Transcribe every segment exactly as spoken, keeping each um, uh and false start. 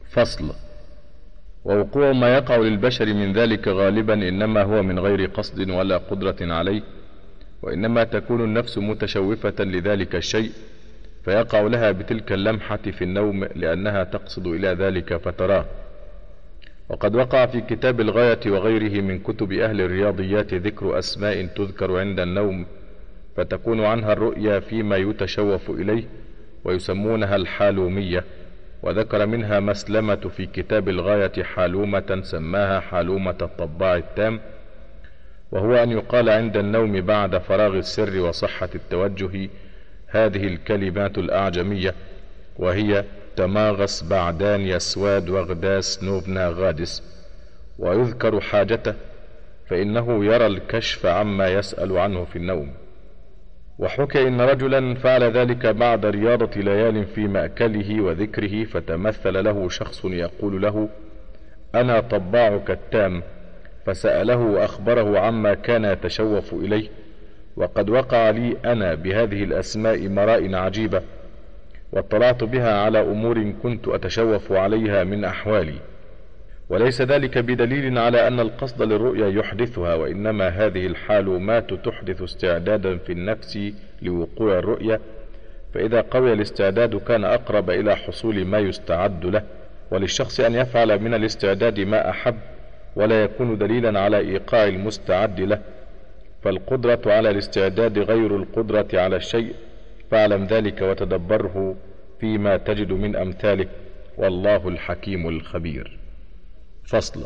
فصل. ووقوع ما يقع للبشر من ذلك غالبا إنما هو من غير قصد ولا قدرة عليه، وإنما تكون النفس متشوفة لذلك الشيء فيقع لها بتلك اللمحة في النوم لأنها تقصد إلى ذلك فتراه. وقد وقع في كتاب الغاية وغيره من كتب أهل الرياضيات ذكر أسماء تذكر عند النوم فتكون عنها الرؤيا فيما يتشوف إليه ويسمونها الحالومية، وذكر منها مسلمة في كتاب الغاية حالومة سماها حالومة الطباع التام، وهو أن يقال عند النوم بعد فراغ السر وصحة التوجه هذه الكلمات الأعجمية، وهي تماغس بعدان يسواد وغداس نوبنا غادس، ويذكر حاجته فإنه يرى الكشف عما يسأل عنه في النوم. وحكي إن رجلا فعل ذلك بعد رياضة ليال في مأكله وذكره، فتمثل له شخص يقول له: أنا طباعك التام، فسأله وأخبره عما كان يتشوف إليه. وقد وقع لي أنا بهذه الأسماء مراء عجيبة، واطلعت بها على أمور كنت أتشوف عليها من أحوالي، وليس ذلك بدليل على أن القصد للرؤيا يحدثها، وإنما هذه الحالومات تحدث استعدادا في النفس لوقوع الرؤيا، فإذا قوي الاستعداد كان أقرب إلى حصول ما يستعد له، وللشخص أن يفعل من الاستعداد ما أحب ولا يكون دليلا على إيقاع المستعد له، فالقدرة على الاستعداد غير القدرة على الشيء، فاعلم ذلك وتدبره فيما تجد من أمثاله، والله الحكيم الخبير. فصل.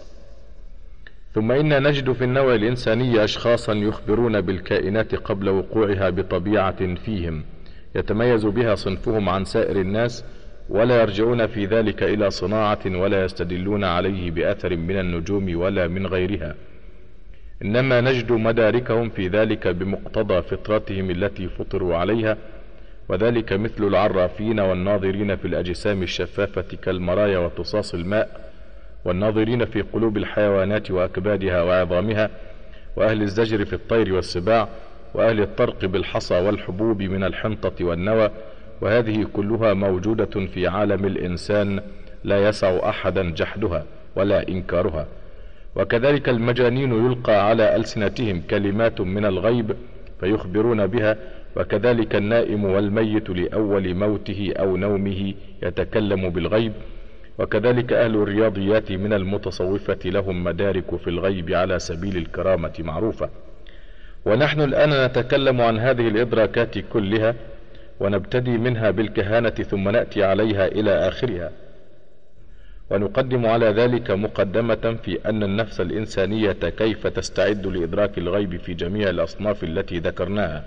ثم إن نجد في النوع الإنساني أشخاصا يخبرون بالكائنات قبل وقوعها بطبيعة فيهم يتميز بها صنفهم عن سائر الناس، ولا يرجعون في ذلك إلى صناعة ولا يستدلون عليه بأثر من النجوم ولا من غيرها، إنما نجد مداركهم في ذلك بمقتضى فطرتهم التي فطروا عليها، وذلك مثل العرافين والناظرين في الأجسام الشفافة كالمرايا وتصاص الماء، والناظرين في قلوب الحيوانات وأكبادها وعظامها، وأهل الزجر في الطير والسباع، وأهل الطرق بالحصى والحبوب من الحنطة والنوى، وهذه كلها موجودة في عالم الإنسان لا يسع أحدا جحدها ولا إنكارها. وكذلك المجانين يلقى على ألسنتهم كلمات من الغيب فيخبرون بها، وكذلك النائم والميت لأول موته أو نومه يتكلم بالغيب، وكذلك أهل الرياضيات من المتصوفة لهم مدارك في الغيب على سبيل الكرامة معروفة. ونحن الآن نتكلم عن هذه الإدراكات كلها، ونبتدي منها بالكهانة ثم نأتي عليها إلى آخرها، ونقدم على ذلك مقدمة في أن النفس الإنسانية كيف تستعد لإدراك الغيب في جميع الأصناف التي ذكرناها،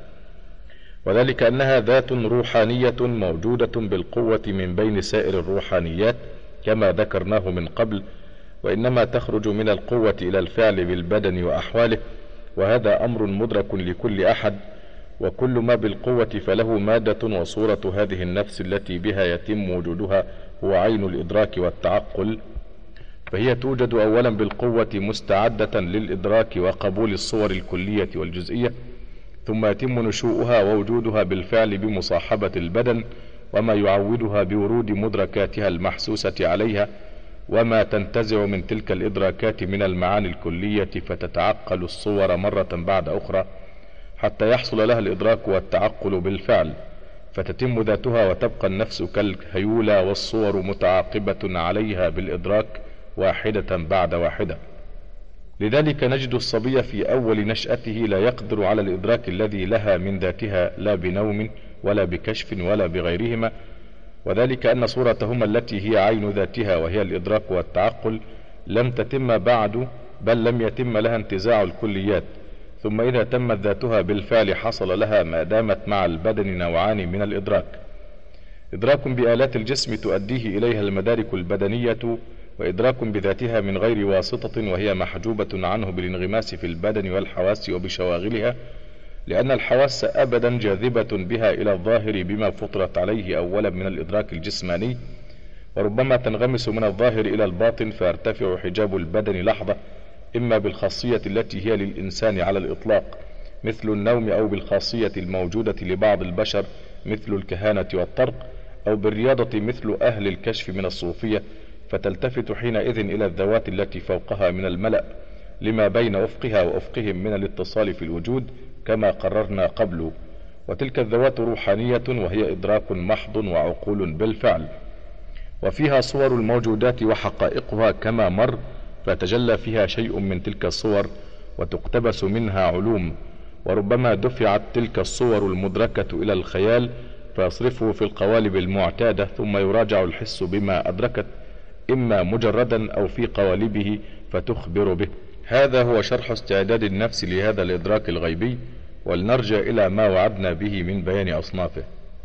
وذلك أنها ذات روحانية موجودة بالقوة من بين سائر الروحانيات كما ذكرناه من قبل، وإنما تخرج من القوة إلى الفعل بالبدن وأحواله، وهذا أمر مدرك لكل أحد، وكل ما بالقوة فله مادة وصورة هذه النفس التي بها يتم وجودها هو عين الإدراك والتعقل، فهي توجد أولا بالقوة مستعدة للإدراك وقبول الصور الكلية والجزئية، ثم يتم نشوؤها ووجودها بالفعل بمصاحبة البدن وما يعودها بورود مدركاتها المحسوسة عليها، وما تنتزع من تلك الإدراكات من المعاني الكلية فتتعقل الصور مرة بعد أخرى حتى يحصل لها الإدراك والتعقل بالفعل، فتتم ذاتها وتبقى النفس كالهيولى والصور متعاقبة عليها بالإدراك واحدة بعد واحدة. لذلك نجد الصبي في أول نشأته لا يقدر على الإدراك الذي لها من ذاتها لا بنوم ولا بكشف ولا بغيرهما، وذلك أن صورتهما التي هي عين ذاتها وهي الإدراك والتعقل لم تتم بعد، بل لم يتم لها انتزاع الكليات، ثم إذا تمت ذاتها بالفعل حصل لها ما دامت مع البدن نوعان من الإدراك: إدراك بآلات الجسم تؤديه إليها المدارك البدنية، وإدراك بذاتها من غير واسطة وهي محجوبة عنه بالانغماس في البدن والحواس وبشواغلها، لأن الحواس أبدا جاذبة بها إلى الظاهر بما فطرت عليه أولا من الإدراك الجسماني، وربما تنغمس من الظاهر إلى الباطن فيرتفع حجاب البدن لحظة، إما بالخاصية التي هي للإنسان على الإطلاق مثل النوم، أو بالخاصية الموجودة لبعض البشر مثل الكهانة والطرق، أو بالرياضة مثل أهل الكشف من الصوفية، فتلتفت حينئذ إلى الذوات التي فوقها من الملأ لما بين أفقها وأفقهم من الاتصال في الوجود كما قررنا قبل. وتلك الذوات روحانية، وهي إدراك محض وعقول بالفعل، وفيها صور الموجودات وحقائقها كما مر، فتجلى فيها شيء من تلك الصور وتقتبس منها علوم. وربما دفعت تلك الصور المدركة إلى الخيال فيصرفه في القوالب المعتادة، ثم يراجع الحس بما أدركت إما مجردا أو في قوالبه فتخبر به. هذا هو شرح استعداد النفس لهذا الإدراك الغيبي، ولنرجع إلى ما وعدنا به من بيان أصنافه.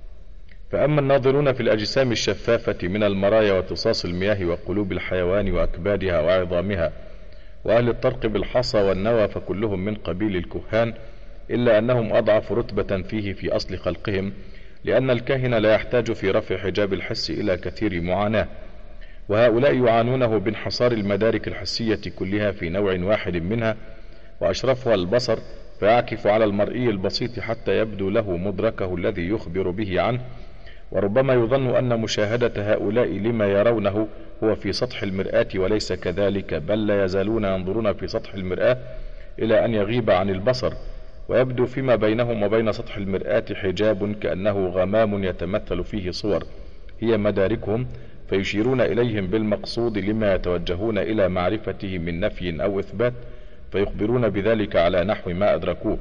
فأما الناظرون في الأجسام الشفافة من المرايا وتصاص المياه وقلوب الحيوان وأكبادها وعظامها وأهل الطرق بالحصى والنوى فكلهم من قبيل الكهان، إلا أنهم أضعف رتبة فيه في أصل خلقهم، لأن الكاهن لا يحتاج في رفع حجاب الحس إلى كثير معاناة، وهؤلاء يعانونه بانحصار المدارك الحسية كلها في نوع واحد منها، وأشرفها البصر، فيعكف على المرئي البسيط حتى يبدو له مدركه الذي يخبر به عنه. وربما يظن أن مشاهدة هؤلاء لما يرونه هو في سطح المرآة، وليس كذلك، بل لا يزالون ينظرون في سطح المرآة إلى أن يغيب عن البصر، ويبدو فيما بينهم وبين سطح المرآة حجاب كأنه غمام يتمثل فيه صور هي مداركهم، فيشيرون إليهم بالمقصود لما يتوجهون إلى معرفته من نفي أو إثبات، فيخبرون بذلك على نحو ما أدركوه.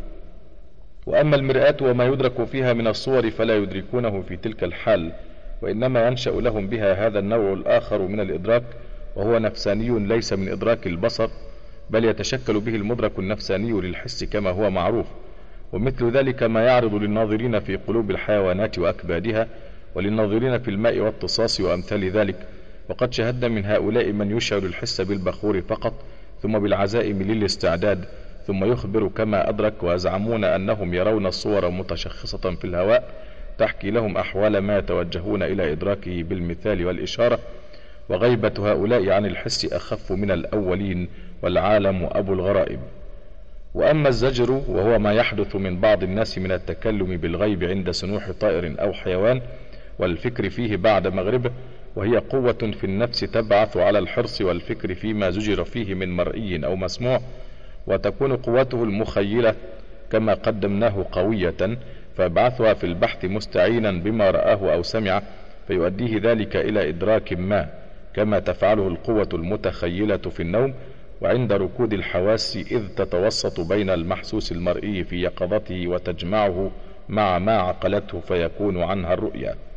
وأما المرآة وما يدرك فيها من الصور فلا يدركونه في تلك الحال، وإنما ينشأ لهم بها هذا النوع الآخر من الإدراك، وهو نفساني ليس من إدراك البصر، بل يتشكل به المدرك النفساني للحس كما هو معروف. ومثل ذلك ما يعرض للناظرين في قلوب الحيوانات وأكبادها، وللناظرين في الماء والتصاص وأمثال ذلك. وقد شهدنا من هؤلاء من يشعر الحس بالبخور فقط، ثم بالعزائم للاستعداد، ثم يخبر كما أدرك، ويزعمون أنهم يرون الصور متشخصة في الهواء تحكي لهم أحوال ما يتوجهون إلى إدراكه بالمثال والإشارة. وغيبة هؤلاء عن الحس أخف من الأولين، والعالم أبو الغرائب. وأما الزجر وهو ما يحدث من بعض الناس من التكلم بالغيب عند سنوح طائر أو حيوان، والفكر فيه بعد مغربه، وهي قوة في النفس تبعث على الحرص والفكر فيما زجر فيه من مرئي أو مسموع، وتكون قوته المخيلة كما قدمناه قوية، فيبعثها في البحث مستعينا بما رآه أو سمع، فيؤديه ذلك إلى إدراك ما، كما تفعله القوة المتخيلة في النوم وعند ركود الحواس، إذ تتوسط بين المحسوس المرئي في يقظته وتجمعه مع ما عقلته فيكون عنها الرؤيا.